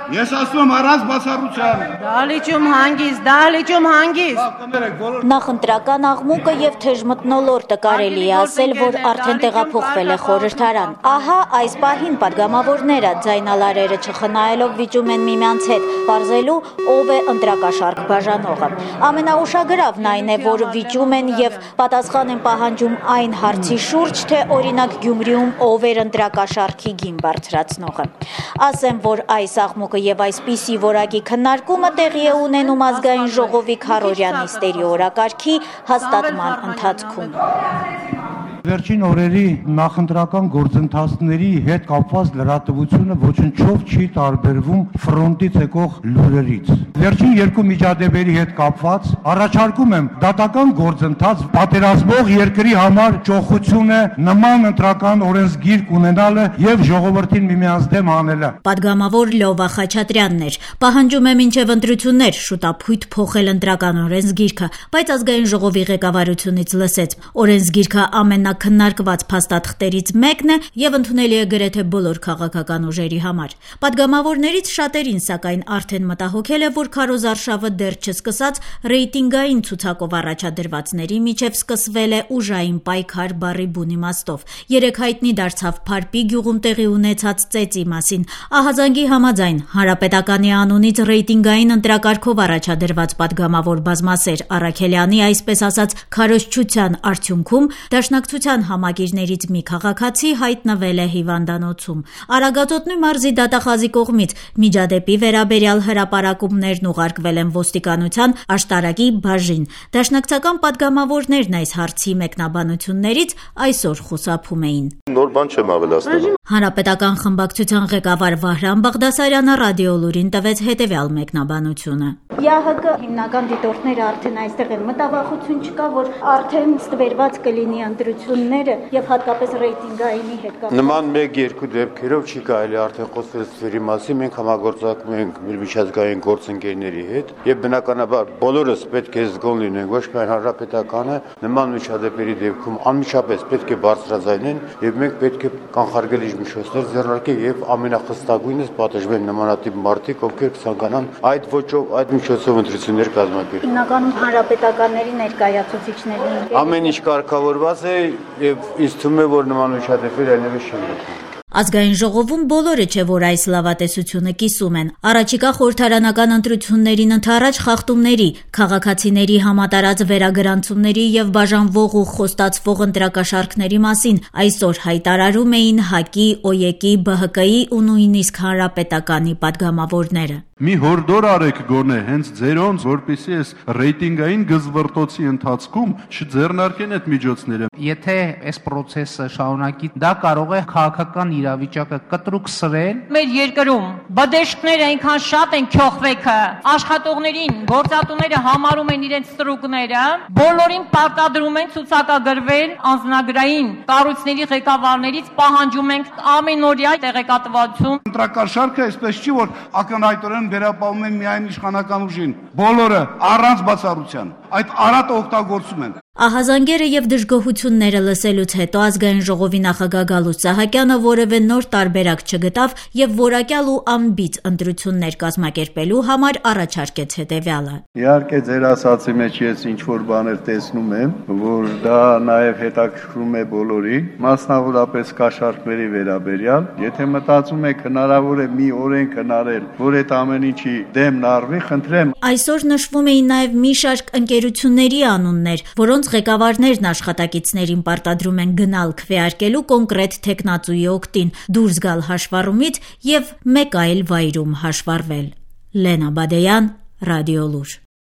Ես ասում եմ առանց բացառության։ Դահլիճում հանգիստ։ Նախընտրական աղմուկը եւ թեժ մթնոլորտը կարելի է ասել, որ արդեն տեղափոխվել է խորհրդարան։ Ահա այս պահին падգամավորները ձայնալարերը չխնայելով վիճում են միմյանց հետ, պարզելու ով է ընտրակաշարք բաժանողը։ Ամենաուշագրավն այն է, որ վիճում են եւ պատասխան են պահանջում այն հարցի շուրջ, թե օրինակ Գյումրիում ով էր ընտրակաշարքի գին բարձրացնողը։ Ասեմ, որ այս աղմուկը եւ այսպիսի որակի քննարկումը տեղի է ունենում ազգային ժողովի քառօրյա նիստերի օրակարգի հաստատման ընթացքում։ Վերջին օրերի նախընտրական գործընթացների հետ կապված լրատվությունը ոչնչով չի տարբերվում ֆրոնտից եկող լուրերից։ Վերջին երկու միջադեպերի հետ կապված առաջարկում եմ դատական գործընթաց պատերազմող երկրի համար ճոխություն է նման ընտրական օրենսգիրք ունենալը եւ ժողովրդին միմյանց դեմ անելը։ Պատգամավոր Լովա Խաչատրյանն էր, պահանջում է մինչև ընտրություններ շուտափույթ փոխել ընտրական օրենսգիրքը, բայց ազգային ժողովի ղեկավարությունից լսեց, օրենսգիրքը քննարկված փաստաթղթերից մեկն է եւ ընդունելի է գրեթե բոլոր քաղաքական ուժերի համար։ Պատգամավորներից շատերին սակայն արդեն մտահոգել է, որ քարոզարշավը դեռ չսկսած ռեյտինգային ցուցակով առաջադրվածների միջև սկսվել է ուժային պայքար բառի բուն իմաստով։ Երեք հայտնի դարձավ Փարպի գյուղում տեղի ունեցած ծեծի մասին։ Ահազանգի համաձայն Հանրապետականի անունից ռեյտինգային ընտրակարգով առաջադրված պատգամավոր բազմասեր Առաքելյանի այսպես ասած քարոզչության արդյունքում դաշնակցության համագիրներից մի քաղաքացի հայտնվել է հիվանդանոցում։ Արագածոտնի մարզի դատախազի կողմից միջադեպի վերաբերյալ հրապարակումներն ուղարկվել են ոստիկանության աշտարակի բաժին։ Դաշնակցական պատգամավորներն այս հարցի մեկնաբանություններից այսօր խուսափում էին։ Նոր բան չեմ ավելացնելու։ Հանրապետական խմբակցության ղեկավար Վահրամ Բաղդասարյանը ռադիոլուրին տվեց հետևյալ մեկնաբանությունը։ ՀՀԿ հիմնական դիտորդները արդեն այստեղ են, մտավախություն չկա, որ արդեն ստվերված կլինի ընտրությունները եւ հատկապես ռեյտինգայինի հետ կապված։ Նման 1-2 դեպքերով չի կարելի արդեն խոսել ստվերի մասին, մենք համագործակցում ենք միջազգային գործընկերների հետ եւ բնականաբար բոլորս պետք է զգոն լինեն, ոչ միայն հանրապետականը, նման միջադեպերի դեպքում անմիջապես պետք է բարձրաձայնեն եւ մենք պետք է կանխարգելիչ միջոցներ ձեռնարկել եւ ամենախստագույնս պատժվեն նմանատիպ մարդիկ, ովքեր կցանկանան այդ ոճով, այդ միջոցով ընտրություններ կազմակերպել։ Հիմնականում հանրապետականների ներկայացուցիչներին ամեն ինչ կարգավորված է եւ ինձ թվում է, որ նման միջադեպեր այլևս չեն լինելու։ Ազգային ժողովում բոլորը չէ, որ այս լավատեսությունը կիսում են։ Առաջիկա խորհրդարանական ընտրություններին ընդառաջ խախտումների, քաղաքացիների համատարած վերագրանցումների եւ բաժանվող ու խոստացվող ընտրակաշարքների մասին այսօր հայտարարում էին ՀԱԿ-ի, ՕԵԿ-ի, ԲՀԿ-ի ու նույնիսկ Հանրապետականի պատգամավորները։ Մի հորդոր արեք գոնե հենց ձերոնց, որպեսզի այս ռեյտինգային գզվռտոցի ընթացքում չձեռնարկեն այդ միջոցները։ Եթե այս process-ը շարունակի, դա կարող է քաղաքական իրավիճակը կտրուկ սրել։ Մեր երկրում բդեշկները այնքան շատ են քյոխվեքը, աշխատողներին, գործատուները համարում են իրենց ստրուկները, բոլորին պարտադրում են ցուցակագրվել անձնագրային կառույցների ղեկավարներից, պահանջում ենք ամենօրյա տեղեկատվություն։ Ընտրակաշարքը այսպես չի, որ ակնհայտորեն վերապահում են միայն իշխանական ուժին։ Բոլորը առանց բացառության այդ արատը օգտագործում են։ Ահազանգերը եւ դժգոհությունները լսելուց հետո ազգային ժողովի նախագահ Գալուստ Սահակյանը որևէ նոր տարբերակ չգտավ եւ որակյալ ու անբիծ ընտրություններ կազմակերպելու համար առաջարկեց հետեւյալը։ Իհարկե ձեր ասացի մեջ ես ինչ որ բաներ տեսնում եմ, որ դա նաեւ հետաքրքրում է բոլորին, մասնավորապես կաշառքների վերաբերյալ։ Եթե մտածում եք հնարավոր է մի օրենք հնարել, որ այդ ամեն ինչի դեմն առվի, խնդրեմ։ Այսօր նշվում էին նաեւ մի շարք ընկերությունների անուններ, որոնց ղեկավարներն աշխատակիցներին պարտադրում են գնալ քվեարկելու կոնկրետ թեկնածուի օգտին, դուրս գալ հաշվառումից եւ մեկ այլ վայրում հաշվառվել։ Լենա Բադեյան, Ռադիոլուր։